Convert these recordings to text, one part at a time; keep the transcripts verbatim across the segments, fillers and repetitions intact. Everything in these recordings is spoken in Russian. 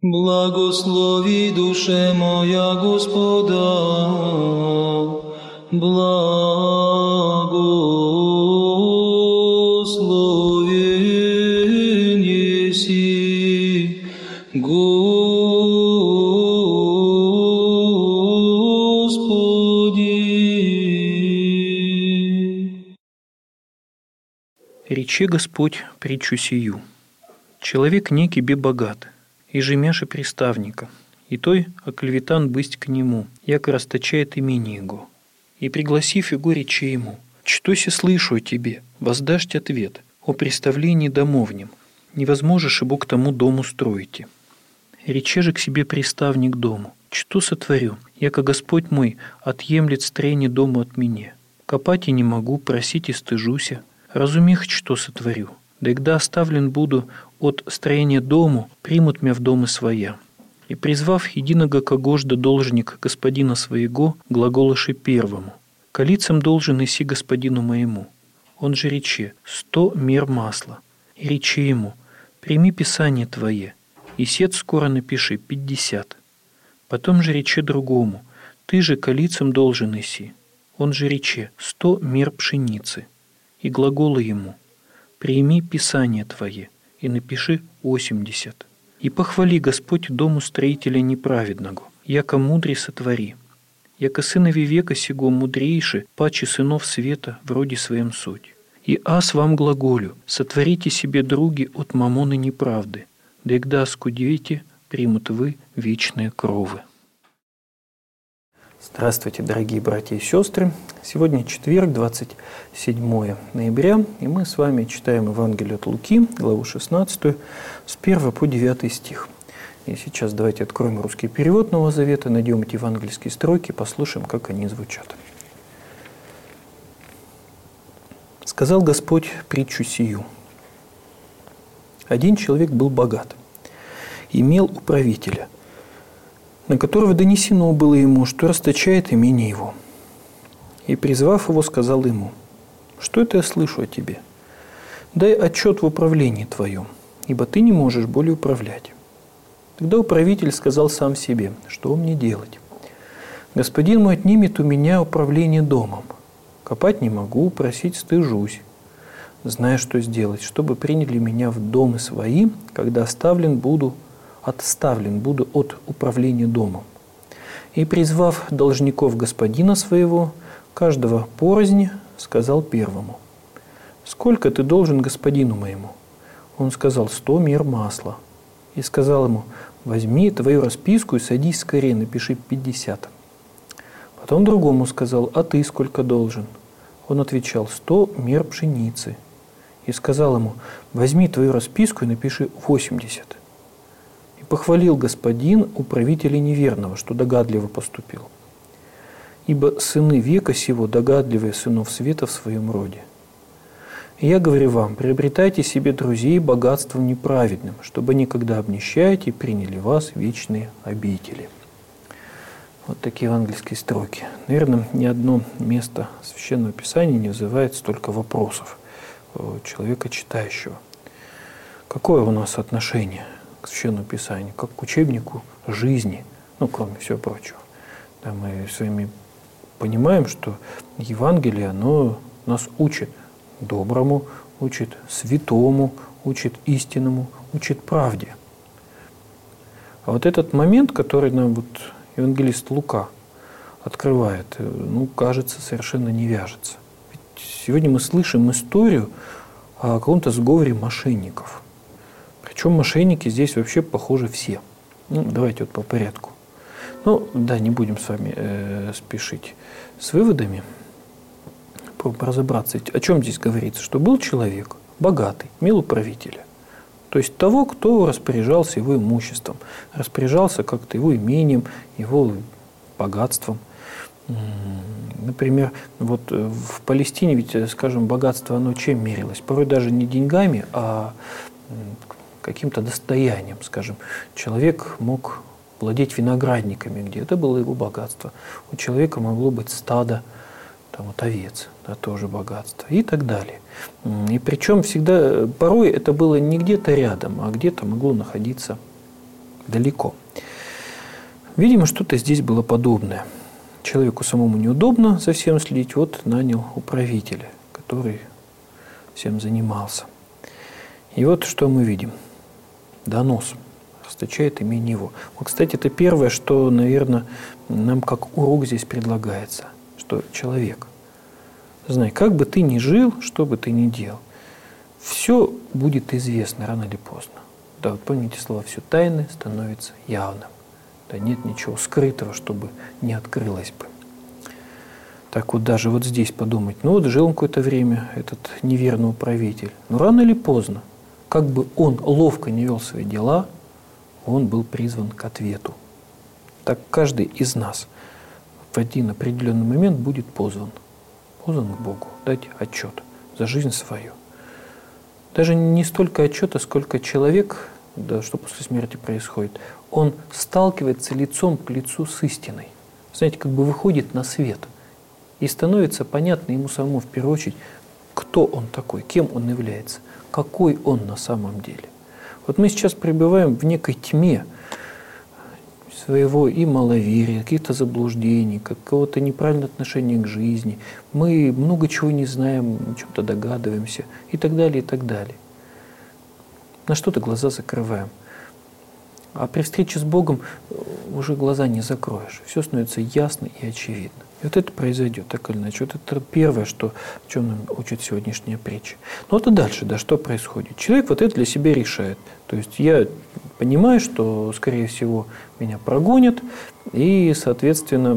Благослови, душе моя, Господа, благословен еси, Господи. Рече Господь притчу сию. Человек некий бе богат, и жемяши приставника, и той оклеветан бысть к нему, яко расточает имени его. И пригласив его, рече ему: «Что се слышу о тебе? Воздашь ответ о приставлении домовнем. Невозможешь ибо к тому дому строите». Рече же к себе приставник дому: «Что сотворю, яко Господь мой отъемлет строение дому от меня? Копать и не могу, просить и стыжуся. Разумех, что сотворю. Да и когда оставлен буду от строения дому, примут меня в домы своя». И призвав единого когожда должник господина своего, глаголоши первому: «Колицам должен иси господину моему». Он же рече: «Сто мер масла». И рече ему: «Прими писание твое, и сед скоро напиши пятьдесят». Потом же рече другому: «Ты же колицам должен иси». Он же рече: «Сто мер пшеницы». И глагола ему: «Прими писание твое, и напиши восемьдесят. И похвали Господь дому строителя неправедного, яко мудрей сотвори, яко сынови века сего мудрейши, паче сынов света в роде своем суть. И аз вам глаголю: сотворите себе други от мамоны неправды, да егда оскудеете, примут вы вечные кровы». Здравствуйте, дорогие братья и сестры! Сегодня четверг, двадцать седьмое ноября, и мы с вами читаем Евангелие от Луки, главу шестнадцатую, с первого по девятый стих. И сейчас давайте откроем русский перевод Нового Завета, найдем эти евангельские строки, послушаем, как они звучат. «Сказал Господь притчу сию. Один человек был богат, имел управителя, на которого донесено было ему, что расточает имение его. И, призвав его, сказал ему: что это я слышу о тебе? Дай отчет в управлении твоем, ибо ты не можешь более управлять. Тогда управитель сказал сам себе: что мне делать? Господин мой отнимет у меня управление домом. Копать не могу, просить стыжусь. Зная, что сделать, чтобы приняли меня в домы свои, когда оставлен буду отставлен буду от управления домом. И, призвав должников господина своего, каждого порознь, сказал первому: сколько ты должен господину моему? Он сказал: сто мер масла. И сказал ему: возьми твою расписку и садись скорее, напиши пятьдесят. Потом другому сказал: а ты сколько должен? Он отвечал: сто мер пшеницы. И сказал ему: возьми твою расписку и напиши восемьдесят. И похвалил господин управителя неверного, что догадливо поступил. Ибо сыны века сего догадливые сынов света в своем роде. И я говорю вам: приобретайте себе друзей богатством неправедным, чтобы они, когда обнищаете, приняли вас в вечные обители». Вот такие евангельские строки. Наверное, ни одно место Священного Писания не вызывает столько вопросов у человека читающего. Какое у нас отношение к Священному Писанию, как к учебнику жизни, ну, кроме всего прочего? Да, мы с вами понимаем, что Евангелие, оно нас учит доброму, учит святому, учит истинному, учит правде. А вот этот момент, который нам вот евангелист Лука открывает, ну, кажется, совершенно не вяжется. Ведь сегодня мы слышим историю о каком-то сговоре мошенников. Причем мошенники здесь вообще похожи все. Ну, давайте вот по порядку. Ну, да, не будем с вами э, спешить с выводами. Попробуем разобраться. О чем здесь говорится? Что был человек богатый, имел управителя. То есть того, кто распоряжался его имуществом, распоряжался как-то его имением, его богатством. Например, вот в Палестине, ведь, скажем, богатство, оно чем мерилось? Порой даже не деньгами, а каким-то достоянием. Скажем, человек мог владеть виноградниками, где это было его богатство. У человека могло быть стадо, там, вот овец, да, тоже богатство, и так далее. И причем всегда, порой это было не где-то рядом, а где-то могло находиться далеко. Видимо, что-то здесь было подобное. Человеку самому неудобно за всем следить, вот нанял управителя, который всем занимался. И вот что мы видим. Донос. Расточает имение его. Вот, кстати, это первое, что, наверное, нам как урок здесь предлагается. Что человек, знай, как бы ты ни жил, что бы ты ни делал, все будет известно рано или поздно. Да, вот помните слова, все тайное становится явным. Да нет ничего скрытого, чтобы не открылось бы. Так вот даже вот здесь подумать, ну вот жил он какое-то время, этот неверный управитель, но рано или поздно, как бы он ловко не вел свои дела, он был призван к ответу. Так каждый из нас в один определенный момент будет позван. Позван к Богу, дать отчет за жизнь свою. Даже не столько отчета, сколько человек, да, что после смерти происходит, он сталкивается лицом к лицу с истиной. Знаете, как бы выходит на свет. И становится понятно ему самому в первую очередь, кто он такой, кем он является, какой он на самом деле. Вот мы сейчас пребываем в некой тьме своего и маловерия, каких-то заблуждений, какого-то неправильного отношения к жизни. Мы много чего не знаем, о чем-то догадываемся и так далее, и так далее. На что-то глаза закрываем. А при встрече с Богом уже глаза не закроешь. Все становится ясно и очевидно. И вот это произойдет, так или иначе. Вот это первое, что, в чем нам учит сегодняшняя притча. Ну вот и дальше, да, что происходит? Человек вот это для себя решает. То есть я понимаю, что, скорее всего, меня прогонят, и, соответственно,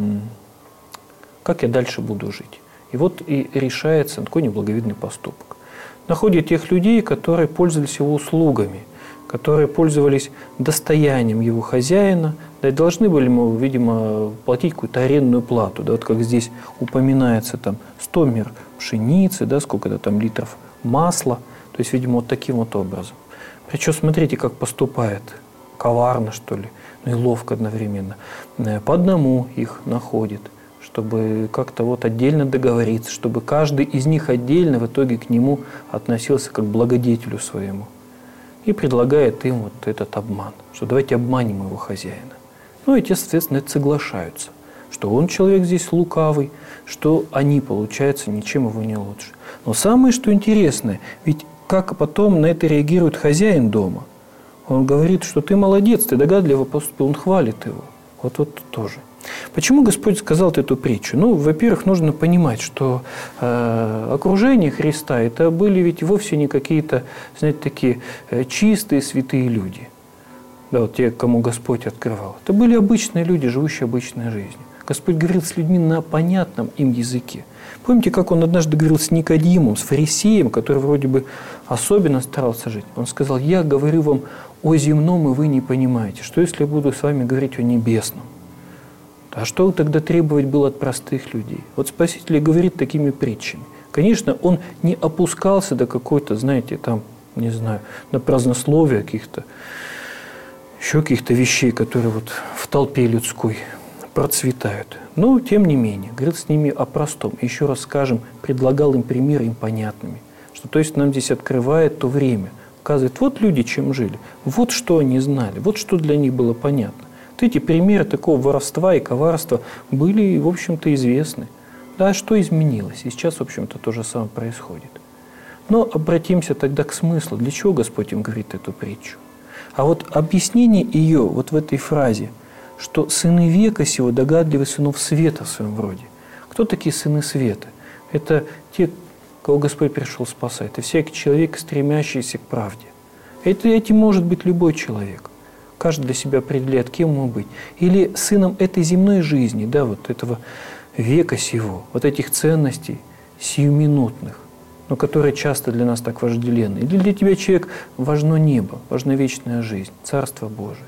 как я дальше буду жить. И вот и решается такой неблаговидный поступок. Находит тех людей, которые пользовались его услугами, которые пользовались достоянием его хозяина, да и должны были ему, видимо, платить какую-то арендную плату. Да, вот как здесь упоминается, там, сто мер пшеницы, да, сколько-то там литров масла. То есть, видимо, вот таким вот образом. Причем, смотрите, как поступает. Коварно, что ли, ну и ловко одновременно. По одному их находит, чтобы как-то вот отдельно договориться, чтобы каждый из них отдельно в итоге к нему относился как к благодетелю своему. И предлагает им вот этот обман, что давайте обманем его хозяина. Ну и те, соответственно, это соглашаются, что он человек здесь лукавый, что они, получается, ничем его не лучше. Но самое, что интересное, ведь как потом на это реагирует хозяин дома? Он говорит, что ты молодец, ты догадливо поступил, он хвалит его. Вот вот тоже. Почему Господь сказал эту притчу? Ну, во-первых, нужно понимать, что э, окружение Христа это были ведь вовсе не какие-то, знаете, такие э, чистые, святые люди. Да, вот те, кому Господь открывал. Это были обычные люди, живущие обычной жизнью. Господь говорил с людьми на понятном им языке. Помните, как он однажды говорил с Никодимом, с фарисеем, который вроде бы особенно старался жить? Он сказал: «Я говорю вам о земном, и вы не понимаете. Что, если я буду с вами говорить о небесном? А что тогда требовать было от простых людей?» Вот Спаситель говорит такими притчами. Конечно, он не опускался до какой-то, знаете, там, не знаю, на празднословие каких-то, еще каких-то вещей, которые вот в толпе людской процветают. Но, тем не менее, говорил с ними о простом. Еще раз скажем, предлагал им примеры им понятными. Что, то есть нам здесь открывает то время. Указывает, вот люди чем жили, вот что они знали, вот что для них было понятно. Вот эти примеры такого воровства и коварства были, в общем-то, известны. Да, что изменилось? И сейчас, в общем-то, то же самое происходит. Но обратимся тогда к смыслу. Для чего Господь им говорит эту притчу? А вот объяснение ее вот в этой фразе, что сыны века сего догадливы сынов света в своем роде. Кто такие сыны света? Это те, кого Господь пришел спасать. Это всякий человек, стремящийся к правде. Это, этим может быть любой человек. Каждый для себя определяет, кем ему быть. Или сыном этой земной жизни, да, вот этого века сего, вот этих ценностей сиюминутных, но которые часто для нас так вожделенны. Или для тебя, человек, важно небо, важна вечная жизнь, Царство Божие.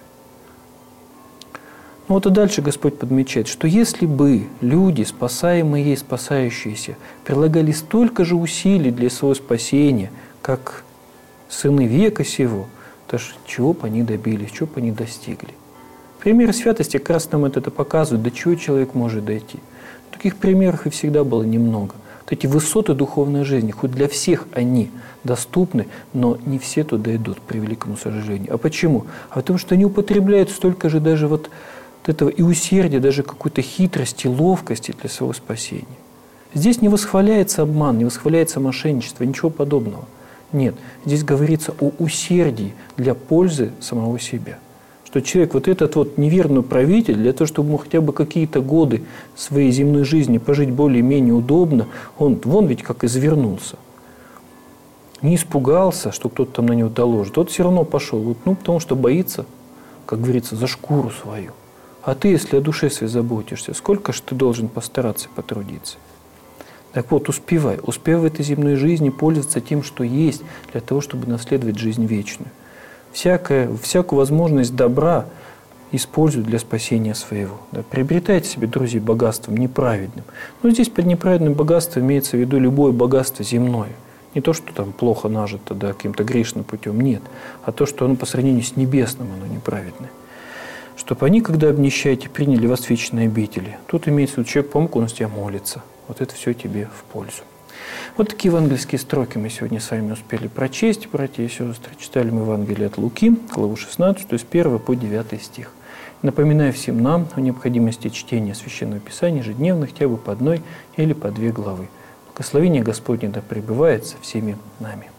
Ну вот и дальше Господь подмечает, что если бы люди, спасаемые и спасающиеся, прилагали столько же усилий для своего спасения, как сыны века сего, то чего бы они добились, чего бы они достигли. Примеры святости как раз нам это показывают, до чего человек может дойти. Таких примеров и всегда было немного. Вот эти высоты духовной жизни, хоть для всех они доступны, но не все туда идут, при великому сожалению. А почему? А потому что они употребляют столько же даже вот этого и усердия, даже какой-то хитрости, ловкости для своего спасения. Здесь не восхваляется обман, не восхваляется мошенничество, ничего подобного. Нет, здесь говорится о усердии для пользы самого себя. Что человек, вот этот вот неверный правитель, для того, чтобы ему хотя бы какие-то годы своей земной жизни пожить более-менее удобно, он вон ведь как извернулся. Не испугался, что кто-то там на него доложит. Тот все равно пошел, вот, ну, потому что боится, как говорится, за шкуру свою. А ты, если о душе своей заботишься, сколько же ты должен постараться потрудиться? Так вот, успевай, успевай в этой земной жизни пользоваться тем, что есть, для того, чтобы наследовать жизнь вечную. Всякое, всякую возможность добра используй для спасения своего. Да. Приобретайте себе, друзья, богатством неправедным. Но здесь под неправедным богатством имеется в виду любое богатство земное. Не то, что там плохо нажито, да, каким-то грешным путем, нет. А то, что оно по сравнению с небесным, оно неправедное. Чтобы они, когда обнищаете, приняли вас в вечные обители. Тут имеется в виду, человек помог, он у тебя молится. Вот это все тебе в пользу. Вот такие евангельские строки мы сегодня с вами успели прочесть, братья и сестры. Читали мы Евангелие от Луки, главу шестнадцать, то есть первый по девятый стих. Напоминаю всем нам о необходимости чтения Священного Писания ежедневно, хотя бы по одной или по две главы. Благословение Господне да пребывает со всеми нами.